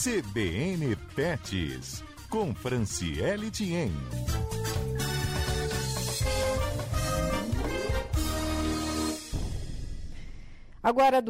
CBN Pets, com Franciele Thiem. Agora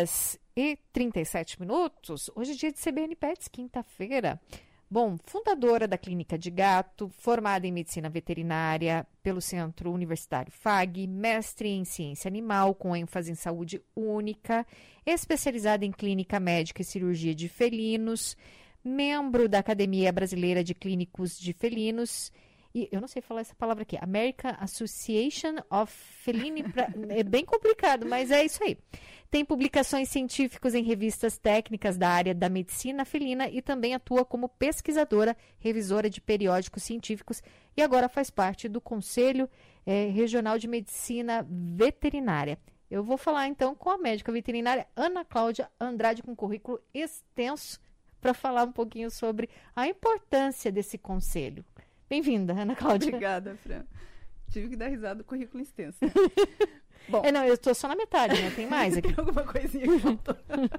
2h37. Hoje é dia de CBN Pets, quinta-feira. Bom, fundadora da Clínica de Gato, formada em Medicina Veterinária pelo Centro Universitário FAG, mestre em Ciência Animal com ênfase em Saúde Única, especializada em Clínica Médica e Cirurgia de Felinos, membro da Academia Brasileira de Clínicos de Felinos, e eu não sei falar essa palavra aqui, American Association of Feline, é bem complicado, mas é isso aí. Tem publicações científicas em revistas técnicas da área da medicina felina e também atua como pesquisadora, revisora de periódicos científicos e agora faz parte do Conselho Regional de Medicina Veterinária. Eu vou falar então com a médica veterinária Ana Cláudia Andrade, com currículo extenso, para falar um pouquinho sobre a importância desse conselho. Bem-vinda, Ana Cláudia. Obrigada, Fran. Tive que dar risada do currículo extenso. Né? Bom, não, eu estou só na metade, né? Tem mais aqui. Tem alguma coisinha que faltou.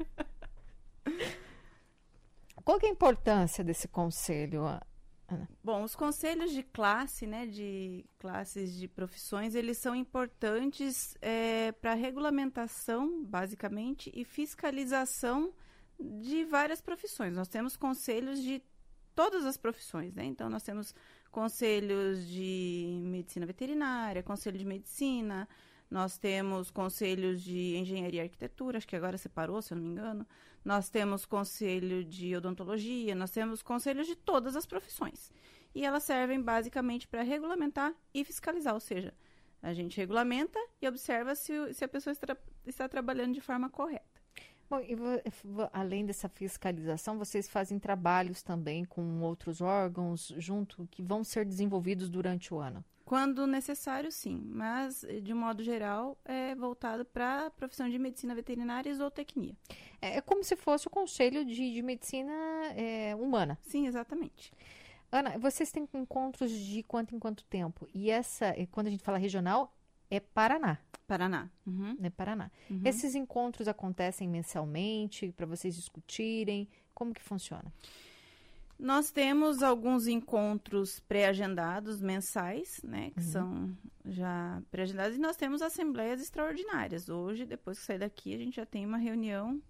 Qual que é a importância desse conselho, Ana? Bom, os conselhos de classe, né, de classes de profissões, eles são importantes para regulamentação, basicamente, e fiscalização de várias profissões. Nós temos conselhos de todas as profissões, né? Então, nós temos conselhos de medicina veterinária, conselho de medicina, nós temos conselhos de engenharia e arquitetura, acho que agora separou, se eu não me engano. Nós temos conselho de odontologia, nós temos conselhos de todas as profissões. E elas servem basicamente para regulamentar e fiscalizar, ou seja, a gente regulamenta e observa se a pessoa está trabalhando de forma correta. Bom, e além dessa fiscalização, vocês fazem trabalhos também com outros órgãos junto que vão ser desenvolvidos durante o ano? Quando necessário, sim, mas de um modo geral é voltado para a profissão de medicina veterinária e zootecnia. É como se fosse o conselho de medicina humana. Sim, exatamente. Ana, vocês têm encontros de quanto em quanto tempo? E quando a gente fala regional, é Paraná. Paraná. Uhum. É Paraná. Uhum. Esses encontros acontecem mensalmente para vocês discutirem? Como que funciona? Nós temos alguns encontros pré-agendados mensais, né, que são já pré-agendados, e nós temos assembleias extraordinárias. Hoje, depois que sair daqui, a gente já tem uma reunião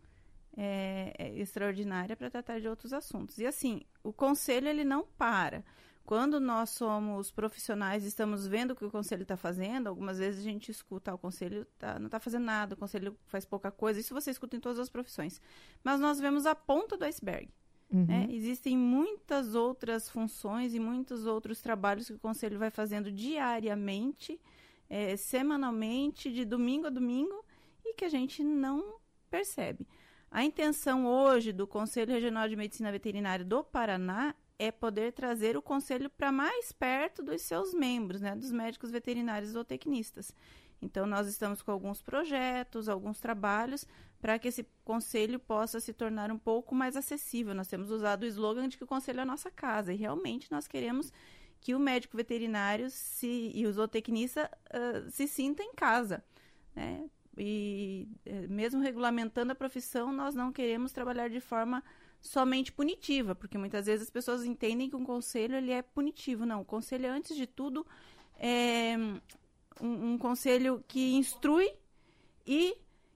extraordinária para tratar de outros assuntos. E assim, o conselho ele não para. Quando nós somos profissionais e estamos vendo o que o conselho está fazendo, algumas vezes a gente escuta, o conselho não está fazendo nada, o conselho faz pouca coisa, isso você escuta em todas as profissões. Mas nós vemos a ponta do iceberg. Né? Existem muitas outras funções e muitos outros trabalhos que o conselho vai fazendo diariamente, semanalmente, de domingo a domingo, e que a gente não percebe. A intenção hoje do Conselho Regional de Medicina Veterinária do Paraná é poder trazer o conselho para mais perto dos seus membros, né, dos médicos veterinários zootecnistas. Então, nós estamos com alguns projetos, alguns trabalhos, para que esse conselho possa se tornar um pouco mais acessível. Nós temos usado o slogan de que o conselho é a nossa casa, e realmente nós queremos que o médico veterinário e o zootecnista se sinta em casa, né? E mesmo regulamentando a profissão, nós não queremos trabalhar de forma somente punitiva, porque muitas vezes as pessoas entendem que um conselho ele é punitivo. Não, o conselho, antes de tudo, é um conselho que instrui e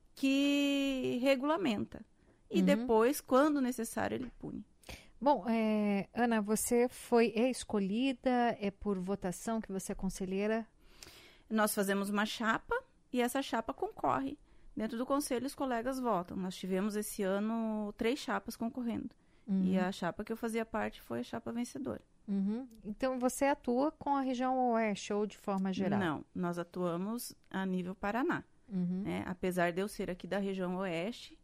que regulamenta. E depois, quando necessário, ele pune. Bom, Ana, você é escolhida, é por votação que você é conselheira? Nós fazemos uma chapa e essa chapa concorre. Dentro do conselho, os colegas votam. Nós tivemos esse ano 3 chapas concorrendo. E a chapa que eu fazia parte foi a chapa vencedora. Então, você atua com a região oeste ou de forma geral? Não, nós atuamos a nível Paraná. Né? Apesar de eu ser aqui da região oeste,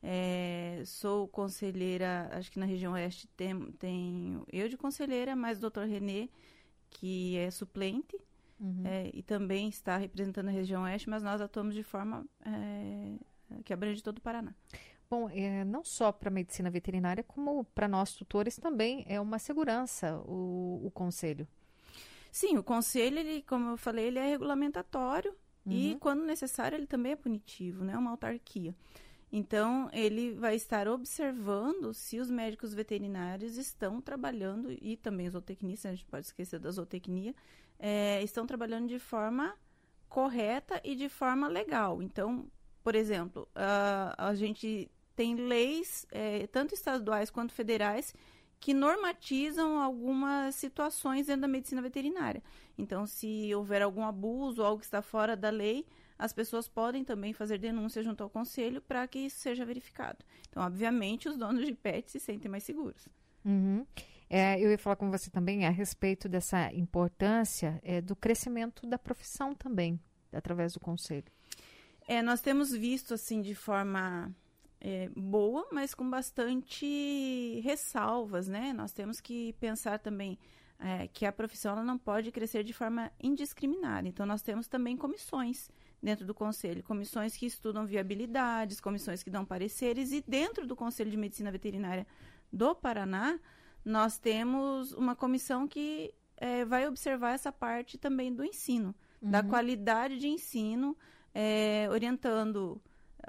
sou conselheira, acho que na região oeste tem eu de conselheira, mais o doutor Renê, que é suplente, e também está representando a região oeste, mas nós atuamos de forma que abrange todo o Paraná. Bom, não só para a medicina veterinária, como para nós tutores também é uma segurança o conselho. Sim, o conselho, ele, como eu falei, ele é regulamentatório e, quando necessário, ele também é punitivo, né? Uma autarquia. Então, ele vai estar observando se os médicos veterinários estão trabalhando, e também os zootecnistas, a gente pode esquecer da zootecnia, estão trabalhando de forma correta e de forma legal. Então, por exemplo, a gente tem leis, tanto estaduais quanto federais, que normatizam algumas situações dentro da medicina veterinária. Então, se houver algum abuso, algo que está fora da lei, as pessoas podem também fazer denúncia junto ao conselho para que isso seja verificado. Então, obviamente, os donos de pets se sentem mais seguros. Uhum. Eu ia falar com você também a respeito dessa importância do crescimento da profissão também, através do conselho. Nós temos visto, assim, de forma boa, mas com bastante ressalvas, né? Nós temos que pensar também que a profissão ela não pode crescer de forma indiscriminada. Então, nós temos também comissões dentro do conselho, comissões que estudam viabilidades, comissões que dão pareceres, e dentro do Conselho de Medicina Veterinária do Paraná, nós temos uma comissão que vai observar essa parte também do ensino, da qualidade de ensino, orientando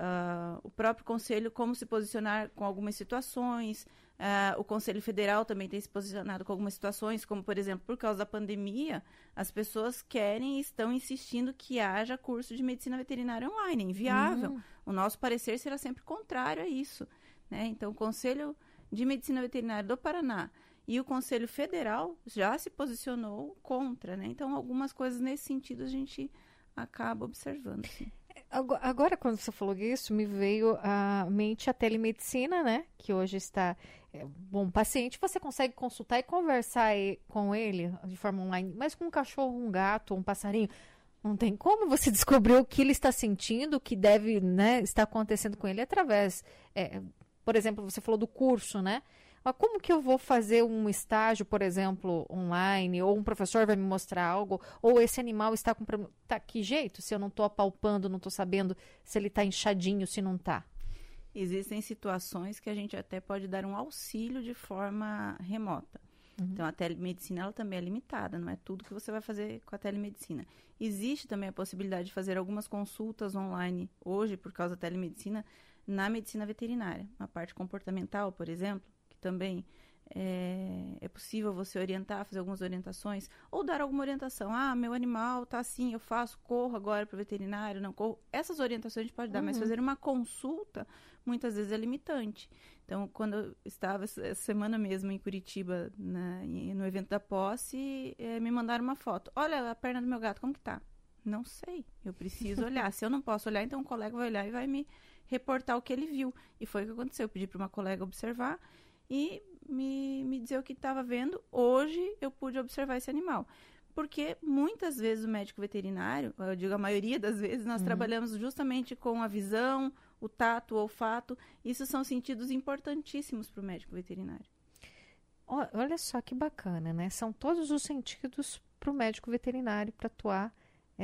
o próprio conselho como se posicionar com algumas situações. O Conselho Federal também tem se posicionado com algumas situações, como, por exemplo, por causa da pandemia, as pessoas querem e estão insistindo que haja curso de medicina veterinária online, é inviável. O nosso parecer será sempre contrário a isso, né? Então, o Conselho de Medicina Veterinária do Paraná e o Conselho Federal já se posicionou contra, né? Então, algumas coisas nesse sentido a gente acaba observando, sim. Agora, quando você falou isso, me veio à mente a telemedicina, né? Que hoje está... Bom, paciente, você consegue consultar e conversar com ele de forma online, mas com um cachorro, um gato, um passarinho, não tem como você descobrir o que ele está sentindo, o que deve, né, estar acontecendo com ele através... por exemplo, você falou do curso, né? Mas como que eu vou fazer um estágio, por exemplo, online, ou um professor vai me mostrar algo, ou esse animal está com... que jeito? Se eu não estou apalpando, não estou sabendo se ele está inchadinho, se não está. Existem situações que a gente até pode dar um auxílio de forma remota. Então, a telemedicina ela também é limitada, não é tudo que você vai fazer com a telemedicina. Existe também a possibilidade de fazer algumas consultas online hoje, por causa da telemedicina, na medicina veterinária. A parte comportamental, por exemplo, que também é possível você orientar, fazer algumas orientações, ou dar alguma orientação. Meu animal tá assim, eu faço, corro agora para o veterinário, não corro. Essas orientações a gente pode dar, mas fazer uma consulta, muitas vezes é limitante. Então, quando eu estava essa semana mesmo em Curitiba, no evento da posse, me mandaram uma foto. Olha a perna do meu gato, como que tá? Não sei, eu preciso olhar. Se eu não posso olhar, então um colega vai olhar e vai me reportar o que ele viu. E foi o que aconteceu. Eu pedi para uma colega observar e me dizer o que estava vendo. Hoje eu pude observar esse animal. Porque muitas vezes o médico veterinário, eu digo a maioria das vezes, nós trabalhamos justamente com a visão, o tato, o olfato. Isso são sentidos importantíssimos para o médico veterinário. Olha só que bacana, né? São todos os sentidos para o médico veterinário para atuar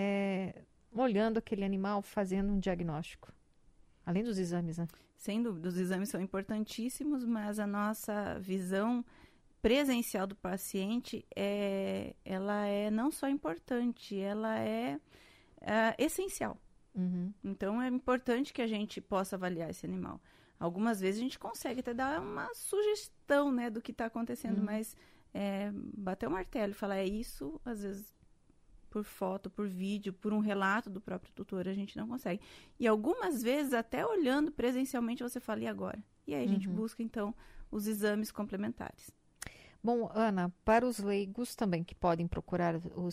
olhando aquele animal, fazendo um diagnóstico. Além dos exames, né? Sem dúvida, os exames são importantíssimos, mas a nossa visão presencial do paciente, ela é não só importante, ela é essencial. Então, é importante que a gente possa avaliar esse animal. Algumas vezes a gente consegue até dar uma sugestão, né, do que está acontecendo, mas bater o martelo e falar isso, às vezes, por foto, por vídeo, por um relato do próprio tutor, a gente não consegue. E algumas vezes, até olhando presencialmente, você fala, e agora? E aí a gente busca, então, os exames complementares. Bom, Ana, para os leigos também que podem procurar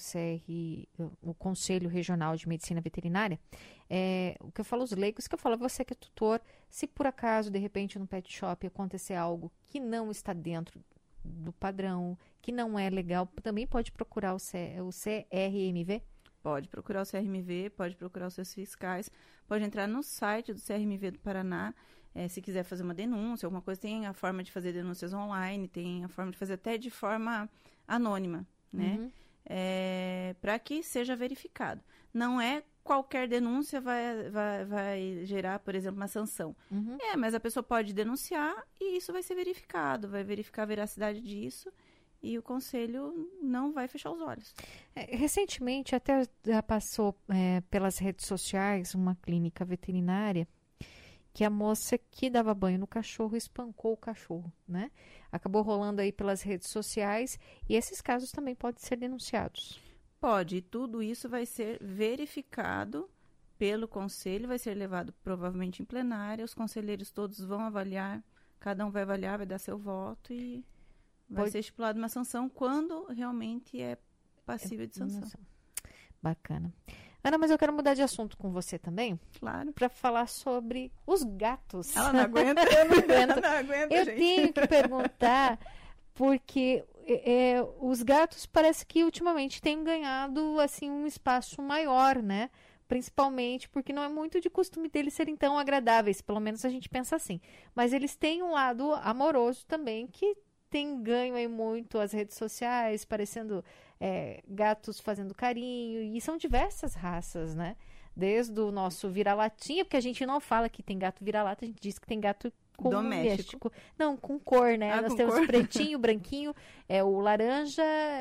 o Conselho Regional de Medicina Veterinária, o que eu falo os leigos, que eu falo você que é tutor, se por acaso, de repente, no pet shop acontecer algo que não está dentro do padrão, que não é legal, também pode procurar o CRMV? Pode procurar o CRMV, pode procurar os seus fiscais, pode entrar no site do CRMV do Paraná, se quiser fazer uma denúncia, alguma coisa, tem a forma de fazer denúncias online, tem a forma de fazer até de forma anônima, né? Para que seja verificado. Não é qualquer denúncia vai gerar, por exemplo, uma sanção. Mas a pessoa pode denunciar e isso vai ser verificado, vai verificar a veracidade disso e o conselho não vai fechar os olhos. Recentemente, até já passou pelas redes sociais uma clínica veterinária que a moça que dava banho no cachorro espancou o cachorro, né? Acabou rolando aí pelas redes sociais e esses casos também podem ser denunciados. Pode, e tudo isso vai ser verificado pelo conselho, vai ser levado provavelmente em plenária, os conselheiros todos vão avaliar, cada um vai avaliar, vai dar seu voto e vai ser estipulada uma sanção quando realmente é passível de sanção. Bacana. Ana, mas eu quero mudar de assunto com você também. Claro. Para falar sobre os gatos. Ela não aguenta? Eu não aguento. Não aguenta, eu gente. tenho que perguntar, porque os gatos parece que ultimamente têm ganhado assim, um espaço maior, né? Principalmente porque não é muito de costume deles serem tão agradáveis, pelo menos a gente pensa assim. Mas eles têm um lado amoroso também, que tem ganho aí muito as redes sociais, parecendo gatos fazendo carinho, e são diversas raças, né? Desde o nosso vira-latinha, porque a gente não fala que tem gato vira-lata, a gente diz que tem gato doméstico. Não, com cor, né? Nós temos cor. Pretinho, branquinho, o laranja,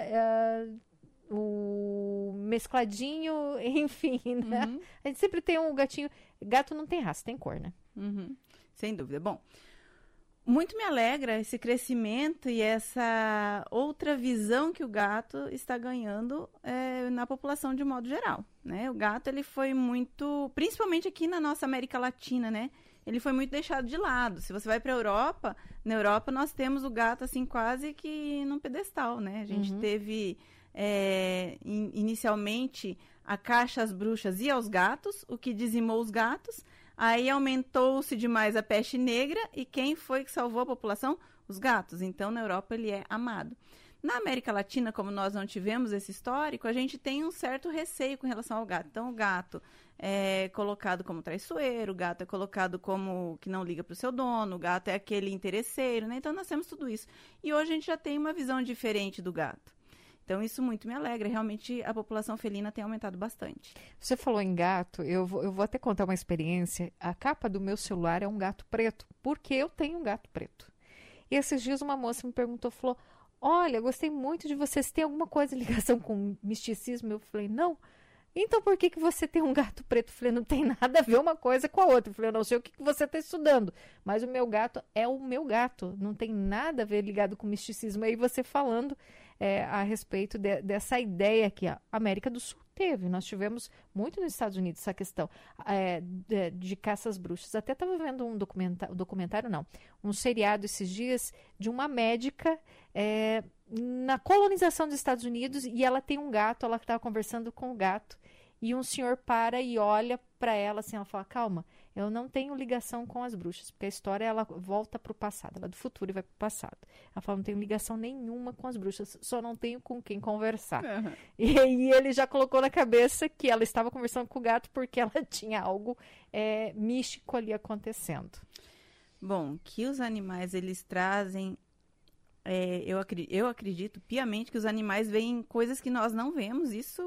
o mescladinho, enfim, né? Uhum. A gente sempre tem um gatinho. Gato não tem raça, tem cor, né? Uhum. Sem dúvida. Bom, muito me alegra esse crescimento e essa outra visão que o gato está ganhando na população de modo geral, né? O gato, ele foi muito, principalmente aqui na nossa América Latina, né? Ele foi muito deixado de lado. Se você vai para a Europa, na Europa nós temos o gato assim quase que num pedestal, né? A gente teve inicialmente a caça às bruxas e aos gatos, o que dizimou os gatos. Aí aumentou-se demais a peste negra e quem foi que salvou a população? Os gatos. Então, na Europa, ele é amado. Na América Latina, como nós não tivemos esse histórico, a gente tem um certo receio com relação ao gato. Então, o gato é colocado como traiçoeiro, o gato é colocado como que não liga para o seu dono, o gato é aquele interesseiro, né? Então, nós temos tudo isso. E hoje a gente já tem uma visão diferente do gato. Então, isso muito me alegra. Realmente, a população felina tem aumentado bastante. Você falou em gato, eu vou até contar uma experiência. A capa do meu celular é um gato preto, porque eu tenho um gato preto. E esses dias uma moça me perguntou, falou, olha, gostei muito de você, você tem alguma coisa em ligação com misticismo? Eu falei, não. Então, por que você tem um gato preto? Eu falei, não tem nada a ver uma coisa com a outra. Eu falei, eu não sei o que você está estudando, mas o meu gato é o meu gato. Não tem nada a ver ligado com misticismo. Aí você falando a respeito dessa ideia que a América do Sul teve. Nós tivemos muito nos Estados Unidos essa questão de caça às bruxas. Até estava vendo um documentário, não, um seriado esses dias de uma médica na colonização dos Estados Unidos e ela tem um gato, ela estava conversando com o gato e um senhor para e olha para ela assim, ela fala, calma, eu não tenho ligação com as bruxas, porque a história ela volta para o passado, ela é do futuro e vai para o passado. Ela fala, não tenho ligação nenhuma com as bruxas, só não tenho com quem conversar. Uhum. E ele já colocou na cabeça que ela estava conversando com o gato porque ela tinha algo místico ali acontecendo. Bom, que os animais eles trazem, eu acredito piamente que os animais veem coisas que nós não vemos, isso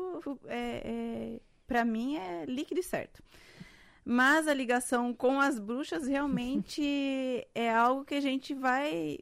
para mim é líquido e certo. Mas a ligação com as bruxas realmente é algo que a gente vai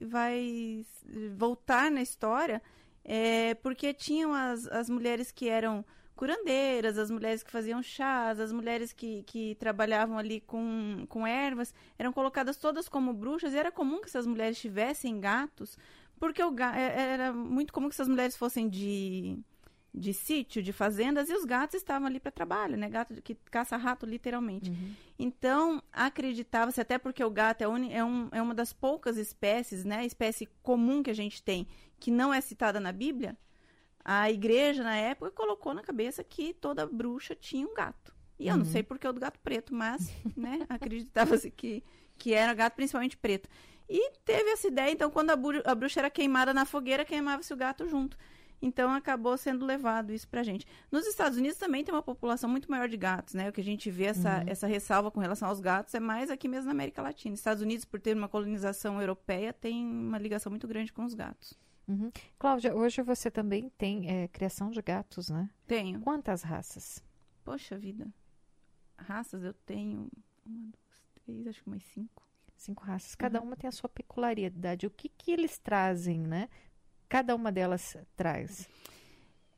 voltar na história, porque tinham as mulheres que eram curandeiras, as mulheres que faziam chás, as mulheres que trabalhavam ali com ervas, eram colocadas todas como bruxas, e era comum que essas mulheres tivessem gatos, porque era muito comum que essas mulheres fossem de sítio, de fazendas, e os gatos estavam ali para trabalho, né? Gato que caça rato, literalmente. Uhum. Então, acreditava-se, até porque o gato é uma das poucas espécies, né? Espécie comum que a gente tem, que não é citada na Bíblia, a igreja, na época, colocou na cabeça que toda bruxa tinha um gato. E eu não sei porque é o do gato preto, mas, né? Acreditava-se que era gato, principalmente preto. E teve essa ideia, então, quando a bruxa era queimada na fogueira, queimava-se o gato junto. Então, acabou sendo levado isso pra gente. Nos Estados Unidos também tem uma população muito maior de gatos, né? O que a gente vê, essa ressalva com relação aos gatos, é mais aqui mesmo na América Latina. Estados Unidos, por ter uma colonização europeia, tem uma ligação muito grande com os gatos. Uhum. Cláudia, hoje você também tem criação de gatos, né? Tenho. Quantas raças? Poxa vida. Raças eu tenho 1, 2, 3, acho que mais 5. 5 raças. Cada uma tem a sua peculiaridade. O que eles trazem, né? Cada uma delas traz.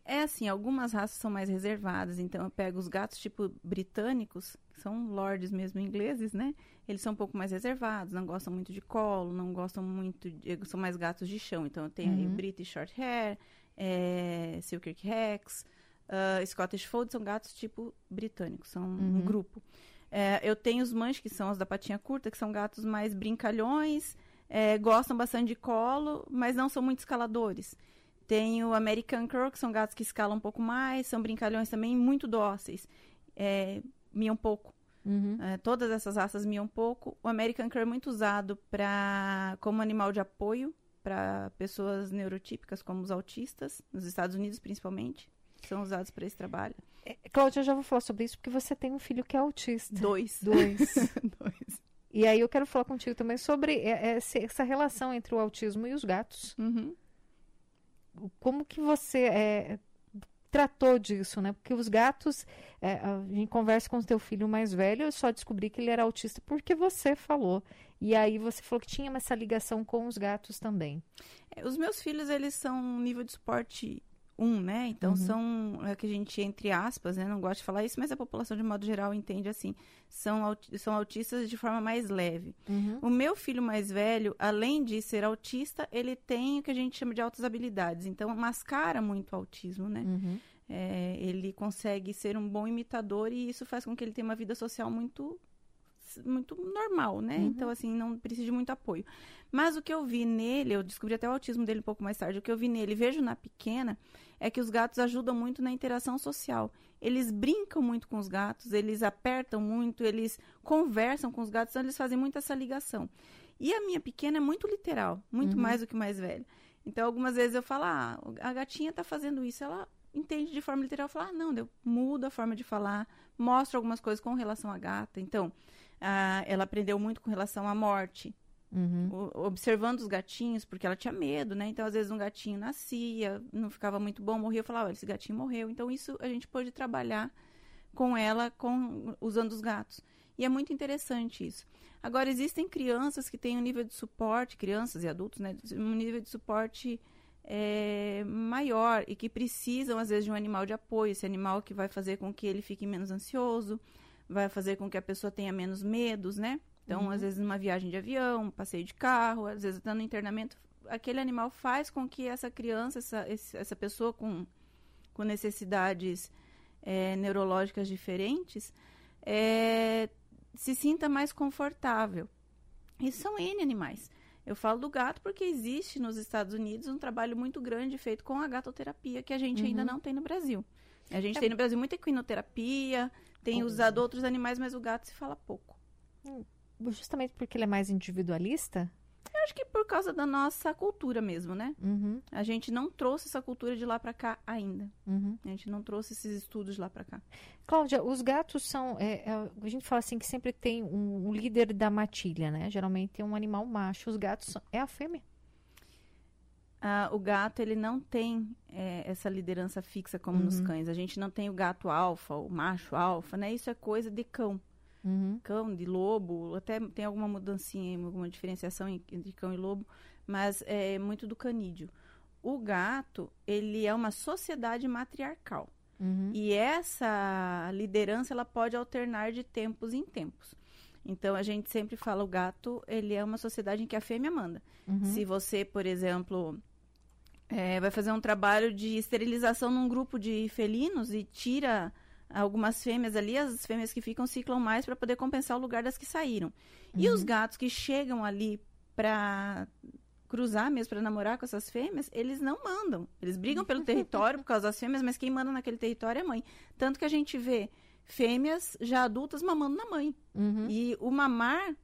É assim, algumas raças são mais reservadas, então eu pego os gatos tipo britânicos, que são lords mesmo ingleses, né? Eles são um pouco mais reservados, não gostam muito de colo, não gostam muito, são mais gatos de chão. Então eu tenho aí o British Shorthair, Selkirk Rex, Scottish Fold, são gatos tipo britânicos, são um grupo. Eu tenho os Manch, que são os da patinha curta, que são gatos mais brincalhões, gostam bastante de colo, mas não são muito escaladores. Tenho American Curl, que são gatos que escalam um pouco mais, são brincalhões também, muito dóceis. Miam pouco. Todas essas raças miam pouco. O American Curl é muito usado como animal de apoio para pessoas neurotípicas, como os autistas, nos Estados Unidos principalmente. São usados para esse trabalho. Cláudia, eu já vou falar sobre isso, porque você tem um filho que é autista. Dois. E aí eu quero falar contigo também sobre essa relação entre o autismo e os gatos. Como que você tratou disso, né? Porque os gatos, em conversa com o teu filho mais velho, eu só descobri que ele era autista porque você falou. E aí você falou que tinha essa ligação com os gatos também. Os meus filhos, eles são nível de suporte 1, né? Então são, que a gente, entre aspas, né? Não gosto de falar isso, mas a população de modo geral entende assim. São autistas de forma mais leve. O meu filho mais velho, além de ser autista, ele tem o que a gente chama de altas habilidades. Então mascara muito o autismo, né? Ele consegue ser um bom imitador e isso faz com que ele tenha uma vida social muito normal, né? Então, assim, não precisa de muito apoio. Mas o que eu vi nele, eu descobri até o autismo dele um pouco mais tarde, o que eu vi nele, vejo na pequena, é que os gatos ajudam muito na interação social. Eles brincam muito com os gatos, eles apertam muito, eles conversam com os gatos, então eles fazem muito essa ligação. E a minha pequena é muito literal, muito mais do que o mais velho. Então, algumas vezes eu falo, a gatinha tá fazendo isso, ela entende de forma literal, fala, não, eu mudo a forma de falar, mostro algumas coisas com relação à gata. Então, ela aprendeu muito com relação à morte, observando os gatinhos, porque ela tinha medo, né? Então, às vezes, um gatinho nascia, não ficava muito bom, morria, eu falava, olha, esse gatinho morreu. Então, isso a gente pôde trabalhar com ela, usando os gatos. E é muito interessante isso. Agora, existem crianças que têm um nível de suporte, crianças e adultos, né? Um nível de suporte maior e que precisam, às vezes, de um animal de apoio. Esse animal que vai fazer com que ele fique menos ansioso, vai fazer com que a pessoa tenha menos medos, né? Então, às vezes, numa viagem de avião, um passeio de carro, às vezes, estando no internamento, aquele animal faz com que essa criança, essa pessoa com necessidades neurológicas diferentes, se sinta mais confortável. E são N animais. Eu falo do gato porque existe nos Estados Unidos um trabalho muito grande feito com a gatoterapia, que a gente ainda não tem no Brasil. A gente tem no Brasil muita equinoterapia, tem usado outros animais, mas o gato se fala pouco. Justamente porque ele é mais individualista? Eu acho que por causa da nossa cultura mesmo, né? A gente não trouxe essa cultura de lá pra cá ainda. A gente não trouxe esses estudos de lá pra cá. Cláudia, os gatos são... a gente fala assim que sempre tem um líder da matilha, né? Geralmente tem um animal macho. Os gatos é a fêmea? O gato, ele não tem essa liderança fixa como nos cães. A gente não tem o gato alfa, o macho alfa, né? Isso é coisa de cão. Cão, de lobo, até tem alguma mudancinha, alguma diferenciação entre cão e lobo, mas é muito do canídeo. O gato, ele é uma sociedade matriarcal. E essa liderança, ela pode alternar de tempos em tempos. Então, a gente sempre fala, o gato, ele é uma sociedade em que a fêmea manda. Se você, por exemplo, vai fazer um trabalho de esterilização num grupo de felinos e tira algumas fêmeas ali, as fêmeas que ficam ciclam mais para poder compensar o lugar das que saíram. E os gatos que chegam ali para cruzar mesmo, para namorar com essas fêmeas, eles não mandam. Eles brigam pelo território por causa das fêmeas, mas quem manda naquele território é a mãe. Tanto que a gente vê fêmeas já adultas mamando na mãe. E o mamar,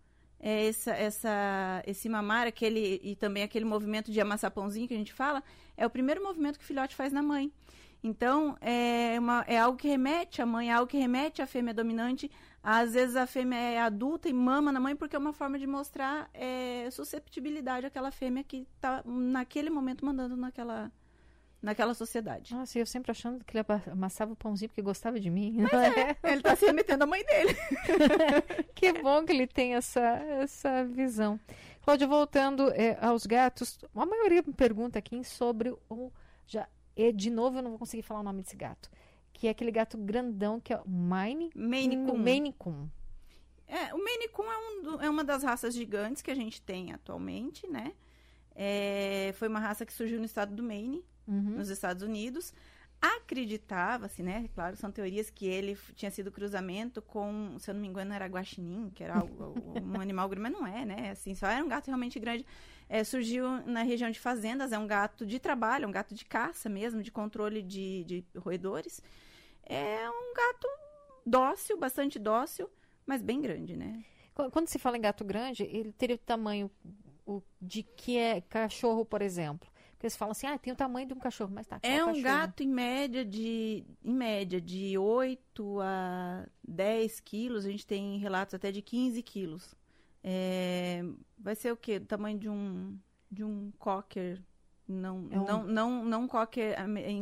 esse mamar, e também aquele movimento de amassar pãozinho que a gente fala, é o primeiro movimento que o filhote faz na mãe. Então, é algo que remete à mãe, é algo que remete à fêmea dominante. Às vezes a fêmea é adulta e mama na mãe porque é uma forma de mostrar susceptibilidade àquela fêmea que está, naquele momento, mandando naquela sociedade. Nossa, eu sempre achando que ele amassava o pãozinho porque gostava de mim. Mas ele está se remetendo à mãe dele. Que bom que ele tem essa visão. Cláudia, voltando aos gatos, a maioria me pergunta aqui sobre E, de novo, eu não vou conseguir falar o nome desse gato. Que é aquele gato grandão que é o Maine Coon. O Maine Coon é uma das raças gigantes que a gente tem atualmente, né? Foi uma raça que surgiu no estado do Maine, nos Estados Unidos. Acreditava-se, né? Claro, são teorias que ele tinha sido cruzamento com, se eu não me engano, era guaxinim, que era um animal grande, mas não é, né? Assim, só era um gato realmente grande. Surgiu na região de fazendas, é um gato de trabalho, é um gato de caça mesmo, de controle de roedores. É um gato dócil, bastante dócil, mas bem grande, né? Quando se fala em gato grande, ele teria o tamanho de que é cachorro, por exemplo. Porque eles falam assim, tem o tamanho de um cachorro, mas tá. É um gato em média de 8 a 10 quilos. A gente tem relatos até de 15 quilos. Vai ser o quê? Do tamanho de um cocker. Não cocker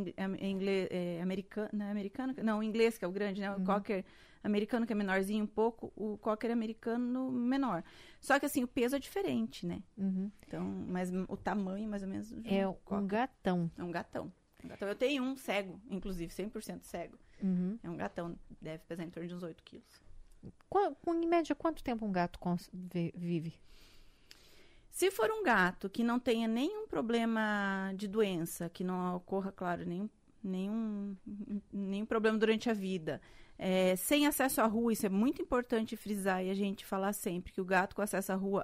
americano. Não, inglês, que é o grande, né? O cocker americano, que é menorzinho um pouco, o cocker americano menor. Só que, assim, o peso é diferente, né? Então, mas o tamanho, mais ou menos... É um gatão. É um gatão. Eu tenho um cego, inclusive, 100% cego. É um gatão, deve pesar em torno de uns 8 quilos. Em média, quanto tempo um gato vive? Se for um gato que não tenha nenhum problema de doença, que não ocorra, claro, nenhum problema durante a vida, sem acesso à rua, isso é muito importante frisar e a gente falar sempre que o gato com acesso à rua,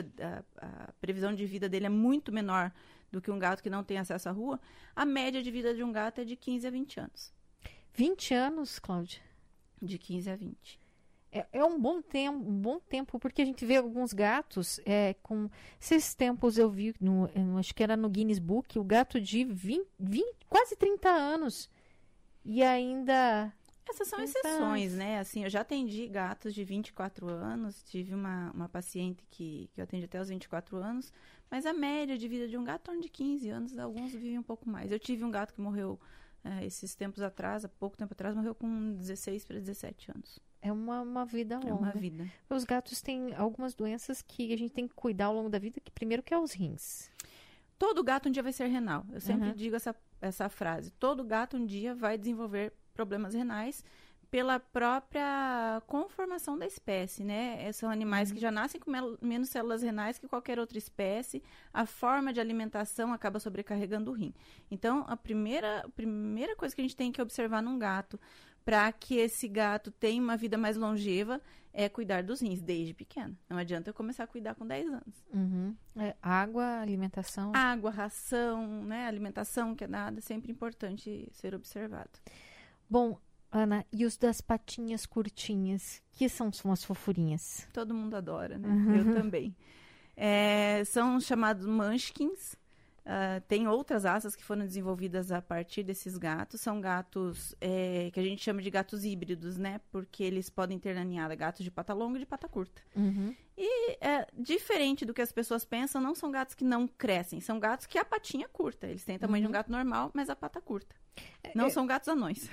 a previsão de vida dele é muito menor do que um gato que não tem acesso à rua. A média de vida de um gato é de 15 a 20 anos. 20 anos, Cláudia? De 15 a 20. É um bom tempo, porque a gente vê alguns gatos com... Esses tempos eu vi, acho que era no Guinness Book, o gato de 20, quase 30 anos. E ainda... Essas são exceções, né? Assim, eu já atendi gatos de 24 anos, tive uma paciente que eu atendi até os 24 anos, mas a média de vida de um gato é em torno de 15 anos, alguns vivem um pouco mais. Eu tive um gato que morreu esses tempos atrás, há pouco tempo atrás, morreu com 16 para 17 anos. É uma vida longa. É uma vida. Os gatos têm algumas doenças que a gente tem que cuidar ao longo da vida, que primeiro que é os rins. Todo gato um dia vai ser renal. Eu sempre digo essa frase. Todo gato um dia vai desenvolver problemas renais pela própria conformação da espécie, né? São animais que já nascem com menos células renais que qualquer outra espécie. A forma de alimentação acaba sobrecarregando o rim. Então, a primeira coisa que a gente tem que observar num gato para que esse gato tenha uma vida mais longeva é cuidar dos rins desde pequeno. Não adianta eu começar a cuidar com 10 anos. Água, alimentação. Água, ração, né? Alimentação que é dada, sempre importante ser observado. Bom, Ana, e os das patinhas curtinhas? Que são as fofurinhas? Todo mundo adora, né? Eu também. São chamados munchkins. Tem outras raças que foram desenvolvidas a partir desses gatos. São gatos que a gente chama de gatos híbridos, né? Porque eles podem ter na ninhada gatos de pata longa e de pata curta. E, diferente do que as pessoas pensam, não são gatos que não crescem. São gatos que a patinha é curta. Eles têm o tamanho de um gato normal, mas a pata curta. Não são gatos anões.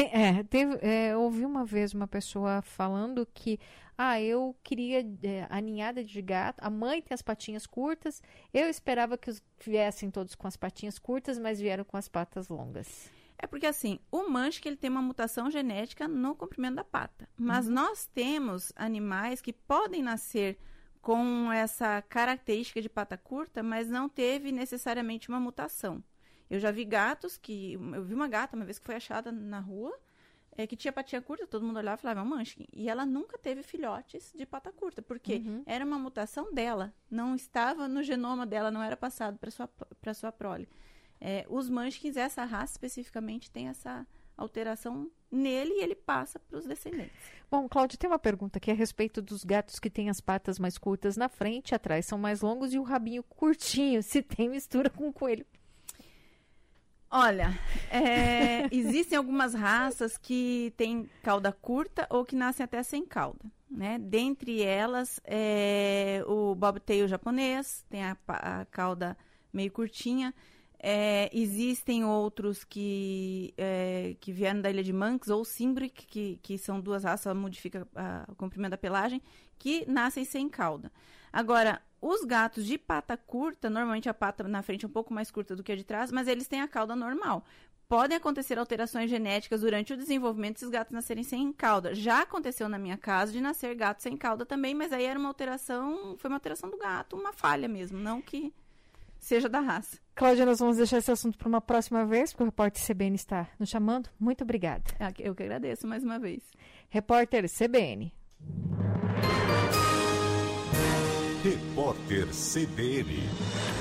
Eu ouvi uma vez uma pessoa falando que eu queria a ninhada de gato, a mãe tem as patinhas curtas, eu esperava que viessem todos com as patinhas curtas, mas vieram com as patas longas. É porque assim, o Munchkin ele tem uma mutação genética no comprimento da pata, mas nós temos animais que podem nascer com essa característica de pata curta, mas não teve necessariamente uma mutação. Eu já vi gatos eu vi uma gata uma vez que foi achada na rua, que tinha patinha curta, todo mundo olhava e falava, é um Munchkin. E ela nunca teve filhotes de pata curta, porque era uma mutação dela, não estava no genoma dela, não era passado para sua prole. Os Munchkins, essa raça especificamente, tem essa alteração nele e ele passa para os descendentes. Bom, Cláudia, tem uma pergunta aqui a respeito dos gatos que têm as patas mais curtas na frente e atrás são mais longos e o rabinho curtinho, se tem mistura com o coelho. Olha, existem algumas raças que têm cauda curta ou que nascem até sem cauda, né? Dentre elas, o bobtail japonês, tem a cauda meio curtinha. Existem outros que vieram da ilha de Manx ou Simbrick, que são duas raças, modifica o comprimento da pelagem, que nascem sem cauda. Agora, os gatos de pata curta, normalmente a pata na frente é um pouco mais curta do que a de trás, mas eles têm a cauda normal. Podem acontecer alterações genéticas durante o desenvolvimento desses gatos nascerem sem cauda. Já aconteceu na minha casa de nascer gato sem cauda também, mas aí era uma alteração, foi uma alteração do gato, uma falha mesmo, não que seja da raça. Cláudia, nós vamos deixar esse assunto para uma próxima vez, porque o repórter CBN está nos chamando. Muito obrigada. Eu que agradeço mais uma vez. Repórter CBN. Repórter CBN.